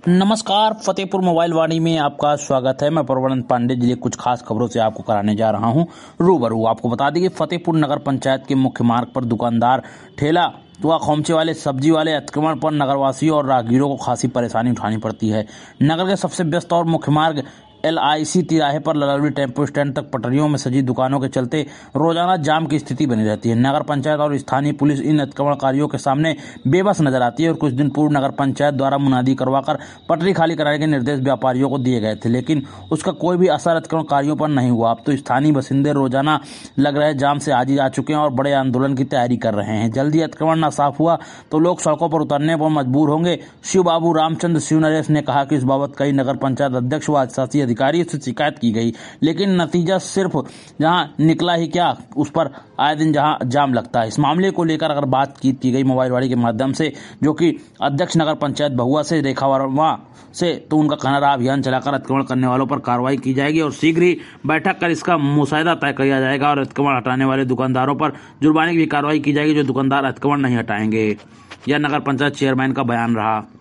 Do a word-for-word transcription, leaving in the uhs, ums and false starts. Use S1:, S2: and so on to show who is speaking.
S1: नमस्कार, फतेहपुर मोबाइल वाणी में आपका स्वागत है। मैं प्रवरण पांडे जिले कुछ खास खबरों से आपको कराने जा रहा हूं रूबरू। आपको बता दें कि फतेहपुर नगर पंचायत के मुख्य मार्ग पर दुकानदार, ठेला व खोमचे वाले, सब्जी वाले अतिक्रमण पर नगरवासियों और राहगीरों को खासी परेशानी उठानी पड़ती है। नगर के सबसे व्यस्त और मुख्य मार्ग एल आई सी तिराहे पर ललवरी टेम्पो स्टैंड तक पटरियों में सजी दुकानों के चलते रोजाना जाम की स्थिति बनी रहती है। नगर पंचायत और स्थानीय पुलिस इन अतिक्रमणकारियों के सामने बेबस नजर आती है और कुछ दिन पूर्व नगर पंचायत द्वारा मुनादी करवाकर पटरी खाली कराने के निर्देश व्यापारियों को दिए गए थे, लेकिन उसका कोई भी असर अतिक्रमणकारियों पर नहीं हुआ। अब तो स्थानीय बासिंदे रोजाना लग रहे जाम से आजी आ चुके हैं और बड़े आंदोलन की तैयारी कर रहे हैं। जल्दी अतिक्रमण न साफ हुआ तो लोग सड़कों पर उतरने पर मजबूर होंगे। शिव बाबू रामचंद्र शिव नरेश ने कहा कि इस बाबत कई नगर पंचायत अध्यक्ष व शासी अधिकारी से शिकायत की गई, लेकिन नतीजा सिर्फ जहां निकला ही क्या, उस पर आए दिन जहां जाम लगता है। इस मामले को लेकर अगर बात की, की गई मोबाइल वाणी के माध्यम से, जो कि अध्यक्ष नगर पंचायत बहुआ से रेखा वर्मा से, तो उनका कहना रहा अभियान चलाकर अतिक्रमण करने वालों पर कार्रवाई की जाएगी और शीघ्र ही बैठक कर इसका मुसायदा तय किया जाएगा और अतिक्रमण हटाने वाले दुकानदारों पर जुर्माने की भी कार्रवाई की जाएगी जो दुकानदार अतिक्रमण नहीं हटाएंगे। यह नगर पंचायत चेयरमैन का बयान रहा।